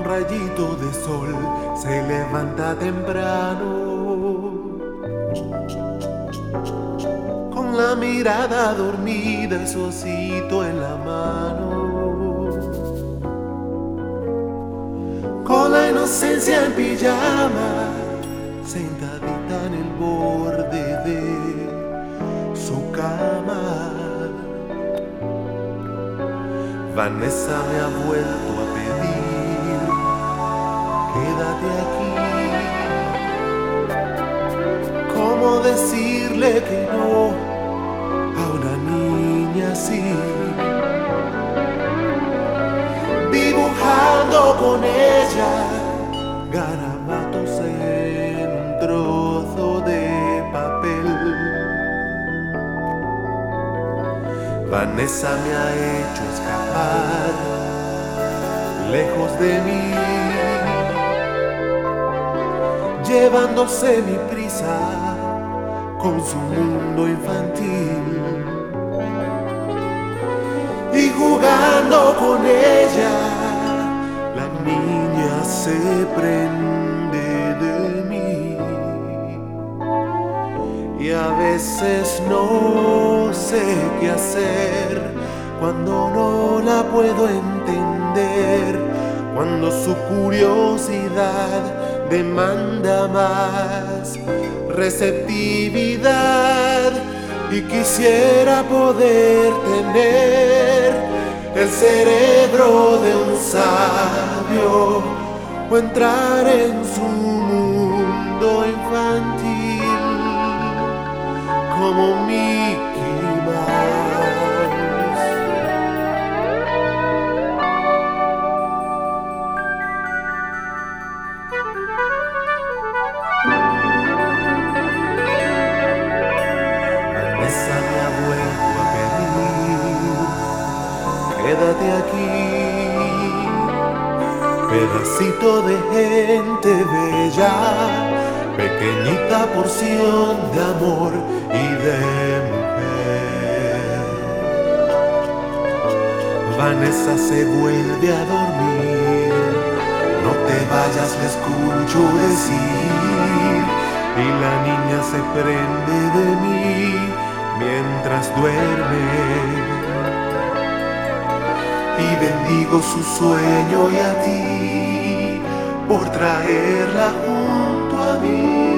un rayito de sol se levanta temprano, con la mirada dormida y su osito en la mano, con la inocencia en pijama, sentadita en el borde de su cama. Vanessa me ha vuelto a pedir, quédate aquí. ¿Cómo decirle que no a una niña así? Dibujando con ella garabatos en un trozo de papel. Vanessa me ha hecho escapar lejos de mí, llevándose mi prisa con su mundo infantil y jugando con ella. La niña se prende de mí y a veces no sé qué hacer cuando no la puedo entender, cuando su curiosidad demanda más receptividad y quisiera poder tener el cerebro de un sabio o entrar en su mundo infantil como Mickey Mouse. Vanessa me ha vuelto a pedir, quédate aquí, pedacito de gente bella, pequeñita porción de amor y de mujer. Vanessa se vuelve a dormir, no te vayas, le escucho decir, y la niña se prende de mí mientras duerme, y bendigo su sueño y a ti por traerla junto a mí.